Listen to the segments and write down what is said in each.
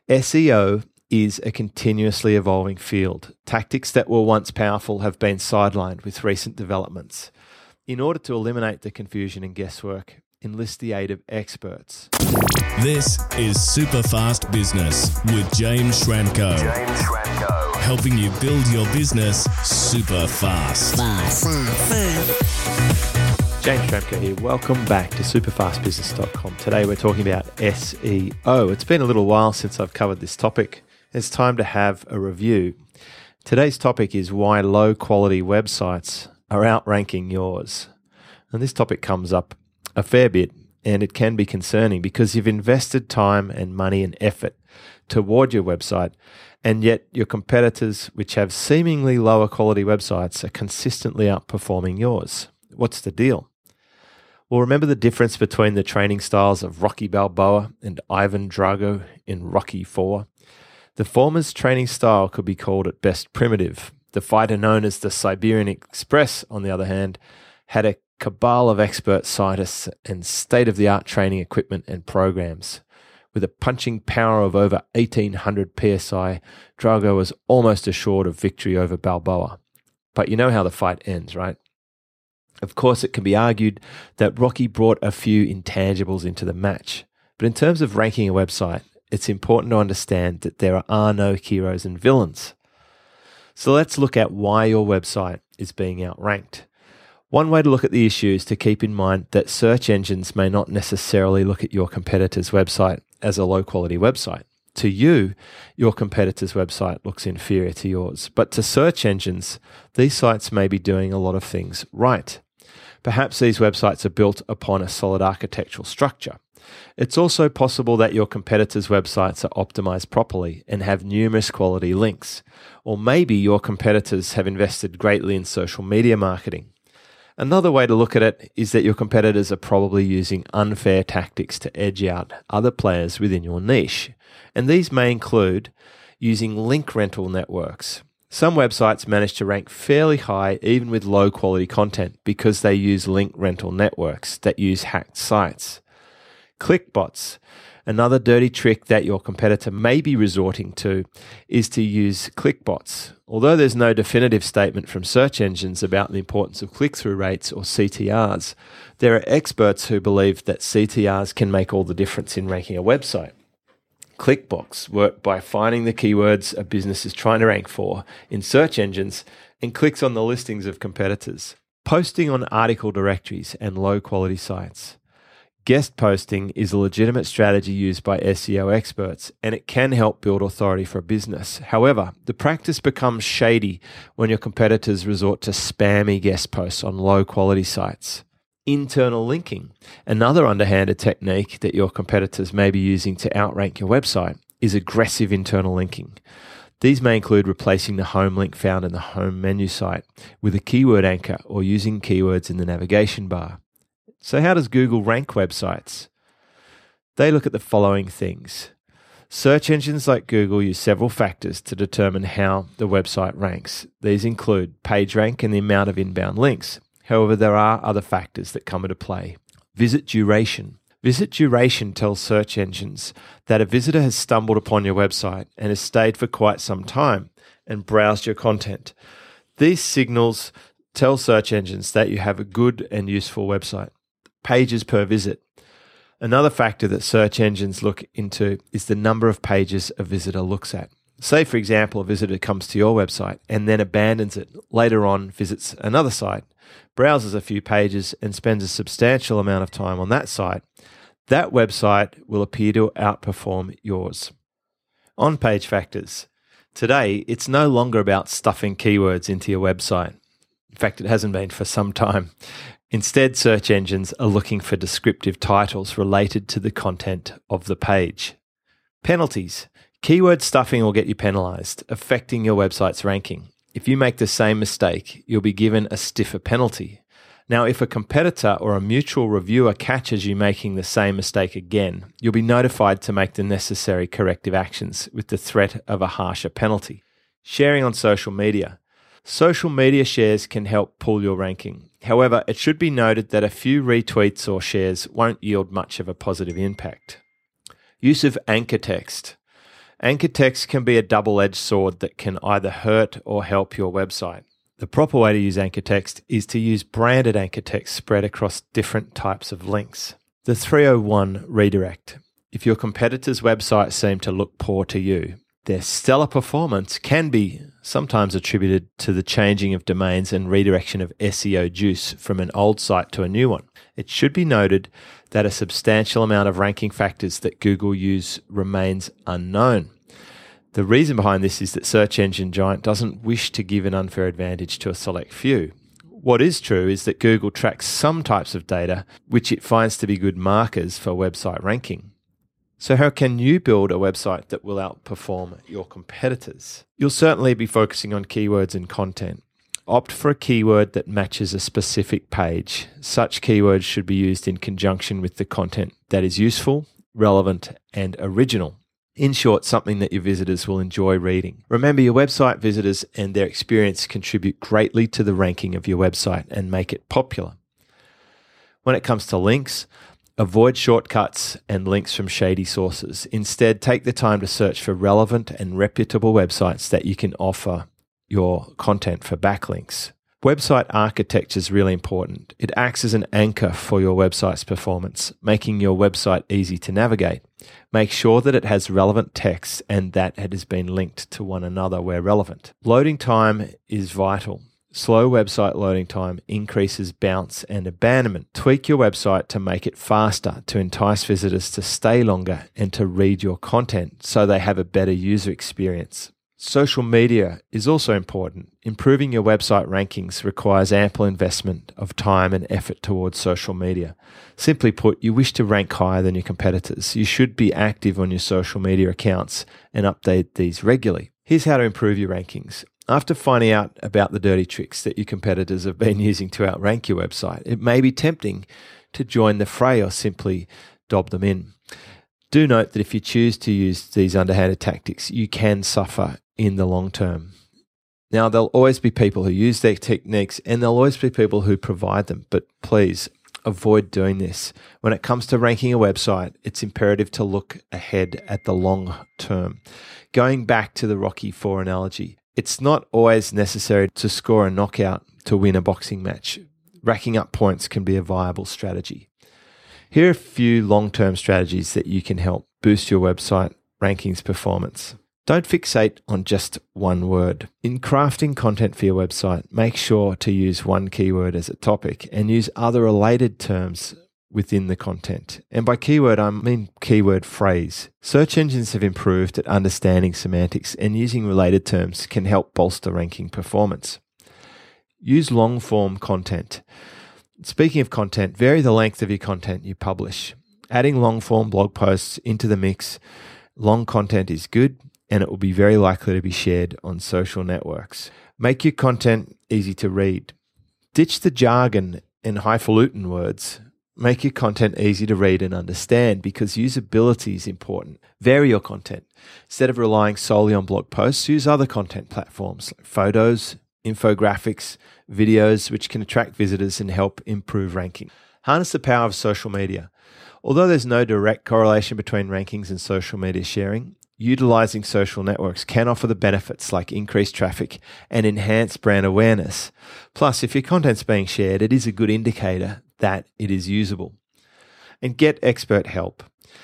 SEO is a continuously evolving field. Tactics that were once powerful have been sidelined with recent developments. In order to eliminate the confusion and guesswork, enlist the aid of experts. This is Super Fast Business with James Schramko. Helping you build your business super fast. James Schramko here. Welcome back to superfastbusiness.com. Today we're talking about SEO. It's been a little while since I've covered this topic. It's time to have a review. Today's topic is why low quality websites are outranking yours. And this topic comes up a fair bit, and it can be concerning because you've invested time and money and effort toward your website, and yet your competitors, which have seemingly lower quality websites, are consistently outperforming yours. What's the deal? Well, remember the difference between the training styles of Rocky Balboa and Ivan Drago in Rocky IV? The former's training style could be called at best primitive. The fighter known as the Siberian Express, on the other hand, had a cabal of expert scientists and state-of-the-art training equipment and programs. With a punching power of over 1,800 psi, Drago was almost assured of victory over Balboa. But you know how the fight ends, right? Of course, it can be argued that Rocky brought a few intangibles into the match. But in terms of ranking a website, it's important to understand that there are no heroes and villains. So let's look at why your website is being outranked. One way to look at the issue is to keep in mind that search engines may not necessarily look at your competitor's website as a low-quality website. To you, your competitor's website looks inferior to yours. But to search engines, these sites may be doing a lot of things right. Perhaps these websites are built upon a solid architectural structure. It's also possible that your competitors' websites are optimized properly and have numerous quality links. Or maybe your competitors have invested greatly in social media marketing. Another way to look at it is that your competitors are probably using unfair tactics to edge out other players within your niche. And these may include using link rental networks. Some websites manage to rank fairly high even with low quality content because they use link rental networks that use hacked sites. Clickbots. Another dirty trick that your competitor may be resorting to is to use clickbots. Although there's no definitive statement from search engines about the importance of click-through rates or CTRs, there are experts who believe that CTRs can make all the difference in ranking a website. Clickbots work by finding the keywords a business is trying to rank for in search engines and clicks on the listings of competitors. Posting on article directories and low-quality sites. Guest posting is a legitimate strategy used by SEO experts, and it can help build authority for a business. However, the practice becomes shady when your competitors resort to spammy guest posts on low-quality sites. Internal linking. Another underhanded technique that your competitors may be using to outrank your website is aggressive internal linking. These may include replacing the home link found in the home menu site with a keyword anchor or using keywords in the navigation bar. So how does Google rank websites? They look at the following things. Search engines like Google use several factors to determine how the website ranks. These include PageRank and the amount of inbound links. However, there are other factors that come into play. Visit duration. Visit duration tells search engines that a visitor has stumbled upon your website and has stayed for quite some time and browsed your content. These signals tell search engines that you have a good and useful website. Pages per visit. Another factor that search engines look into is the number of pages a visitor looks at. Say, for example, a visitor comes to your website and then abandons it. Later on, visits another site, browses a few pages, and spends a substantial amount of time on that site. That website will appear to outperform yours. On-page factors. Today, it's no longer about stuffing keywords into your website. In fact, it hasn't been for some time. Instead, search engines are looking for descriptive titles related to the content of the page. Penalties. Keyword stuffing will get you penalized, affecting your website's ranking. If you make the same mistake, you'll be given a stiffer penalty. Now, if a competitor or a mutual reviewer catches you making the same mistake again, you'll be notified to make the necessary corrective actions with the threat of a harsher penalty. Sharing on social media. Social media shares can help pull your ranking. However, it should be noted that a few retweets or shares won't yield much of a positive impact. Use of anchor text. Anchor text can be a double-edged sword that can either hurt or help your website. The proper way to use anchor text is to use branded anchor text spread across different types of links. The 301 redirect. If your competitors' websites seem to look poor to you, their stellar performance can be sometimes attributed to the changing of domains and redirection of SEO juice from an old site to a new one. It should be noted that a substantial amount of ranking factors that Google use remains unknown. The reason behind this is that search engine giant doesn't wish to give an unfair advantage to a select few. What is true is that Google tracks some types of data which it finds to be good markers for website ranking. So how can you build a website that will outperform your competitors? You'll certainly be focusing on keywords and content. Opt for a keyword that matches a specific page. Such keywords should be used in conjunction with the content that is useful, relevant, and original. In short, something that your visitors will enjoy reading. Remember, your website visitors and their experience contribute greatly to the ranking of your website and make it popular. When it comes to links, avoid shortcuts and links from shady sources. Instead, take the time to search for relevant and reputable websites that you can offer your content for backlinks. Website architecture is really important. It acts as an anchor for your website's performance, making your website easy to navigate. Make sure that it has relevant text and that it has been linked to one another where relevant. Loading time is vital. Slow website loading time increases bounce and abandonment. Tweak your website to make it faster, to entice visitors to stay longer and to read your content so they have a better user experience. Social media is also important. Improving your website rankings requires ample investment of time and effort towards social media. Simply put, you wish to rank higher than your competitors. You should be active on your social media accounts and update these regularly. Here's how to improve your rankings. After finding out about the dirty tricks that your competitors have been using to outrank your website, it may be tempting to join the fray or simply dob them in. Do note that if you choose to use these underhanded tactics, you can suffer in the long term. Now, there'll always be people who use their techniques and there'll always be people who provide them, but please avoid doing this. When it comes to ranking a website, it's imperative to look ahead at the long term. Going back to the Rocky IV analogy, it's not always necessary to score a knockout to win a boxing match. Racking up points can be a viable strategy. Here are a few long-term strategies that you can help boost your website rankings performance. Don't fixate on just one word. In crafting content for your website, make sure to use one keyword as a topic and use other related terms within the content. And by keyword, I mean keyword phrase. Search engines have improved at understanding semantics, and using related terms can help bolster ranking performance. Use long-form content. Speaking of content, vary the length of your content you publish. Adding long-form blog posts into the mix, long content is good, and it will be very likely to be shared on social networks. Make your content easy to read. Ditch the jargon and highfalutin words. Make your content easy to read and understand because usability is important. Vary your content. Instead of relying solely on blog posts, use other content platforms like photos, infographics, videos, which can attract visitors and help improve ranking. Harness the power of social media. Although there's no direct correlation between rankings and social media sharing, utilizing social networks can offer the benefits like increased traffic and enhanced brand awareness. Plus, if your content's being shared, it is a good indicator that it is usable. And get expert help.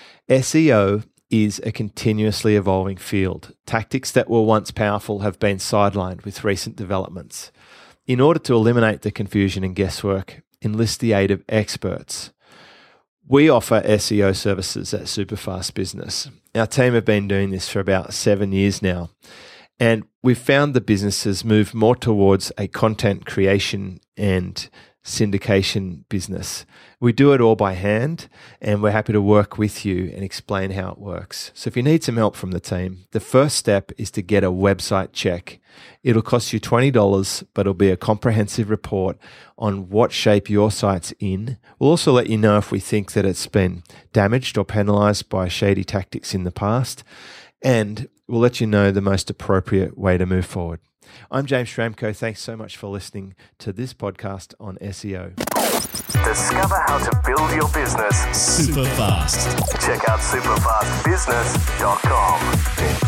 SEO is a continuously evolving field. Tactics that were once powerful have been sidelined with recent developments. In order to eliminate the confusion and guesswork, enlist the aid of experts. We offer SEO services at Superfast Business. Our team have been doing this for about 7 years now, and we've found the businesses move more towards a content creation and syndication business. We do it all by hand, and we're happy to work with you and explain how it works. So if you need some help from the team, the first step is to get a website check. It'll cost you $20, but it'll be a comprehensive report on what shape your site's in. We'll also let you know if we think that it's been damaged or penalized by shady tactics in the past, and we'll let you know the most appropriate way to move forward. I'm James Schramko. Thanks so much for listening to this podcast on SEO. Discover how to build your business super fast. Check out superfastbusiness.com.